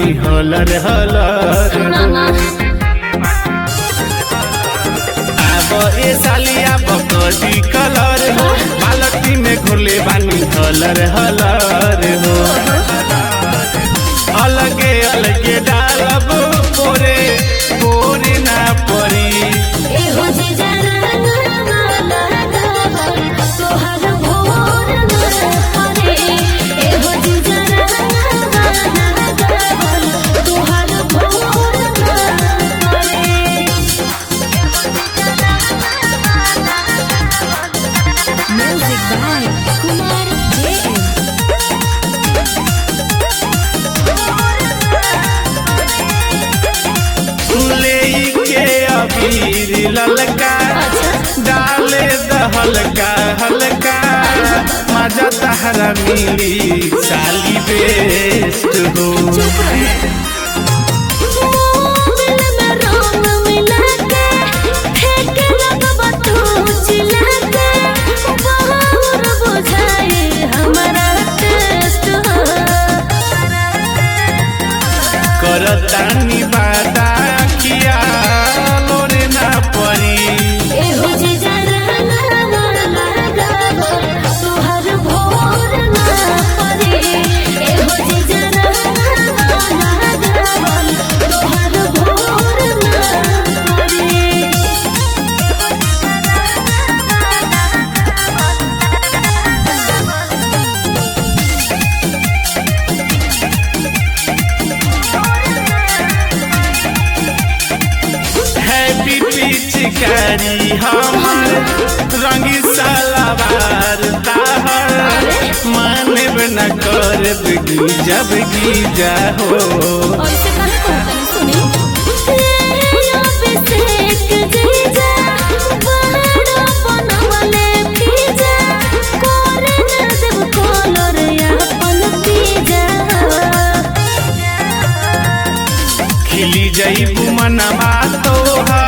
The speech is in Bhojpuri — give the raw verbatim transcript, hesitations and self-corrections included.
हलर हलर अब ए सालिया बकरी कलर हो बालटी में घोले बानी हलर हलर हो अलगे अलगे डालब पोरे पोरे ना परी ललका डाले द हल्का हल्का मजा तहरा मिली साली बेस्ट हो करतानी बादा किया लोरे ना परी चिकारी हमार रंगी सलवार ताहर माने न कर जब गीजा हो खिली जईबू मनवा तोहर